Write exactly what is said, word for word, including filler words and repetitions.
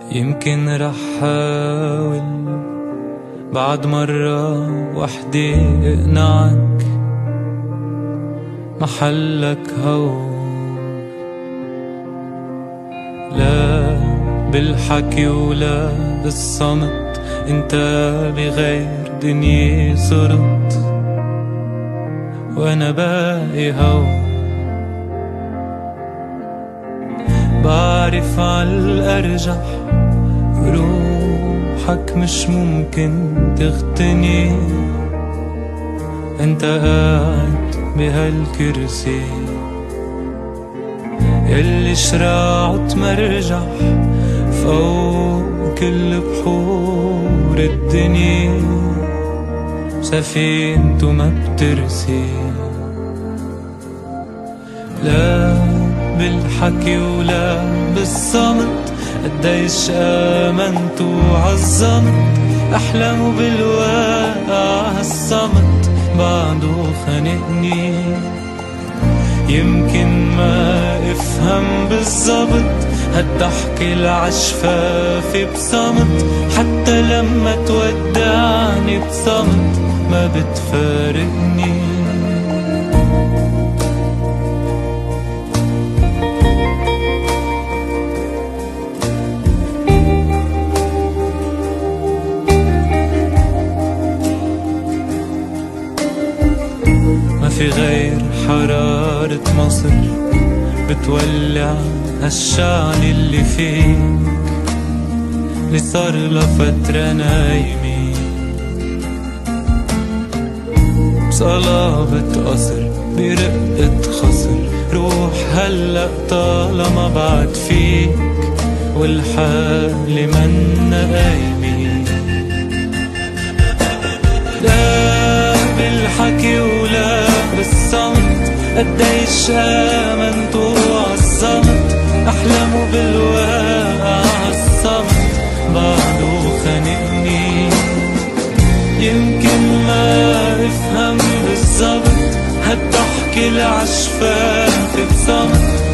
يمكن رح حاول بعد مرة وحدة اقنعك محلك هون، لا بالحكي ولا بالصمت، انت بغير دنيا صرت وانا باقي هون. بعرف عالأرجح روحك مش ممكن تغتني، انت قاعد بهالكرسي يلي شراعه تمرجح فوق كل بحور الدنيا، سفينته ما بترسي. لا بالحكي ولا بالصمت، قديش آمنت وعظمت أحلام بالواقع، هالصمت بعده خانقني. يمكن ما افهم بالزبط هالضحكة العشفافة بصمت، حتى لما تودعني بصمت ما بتفارقني. ما في غير حرارة مصر بتولع هالشعل اللي فيك، اللي صار لفترة نايمين بصلابة قصر برقة خصر. روح هلأ طالما بعد فيك والحالة منا قايمين. لا بالحكي ولا بالصمت، قديش آمنت وعظمت أحلامه بالواقع، هالصمت بعده خانقني. يمكن ما افهم بالزبط هالضحكة العشفافة بصمت،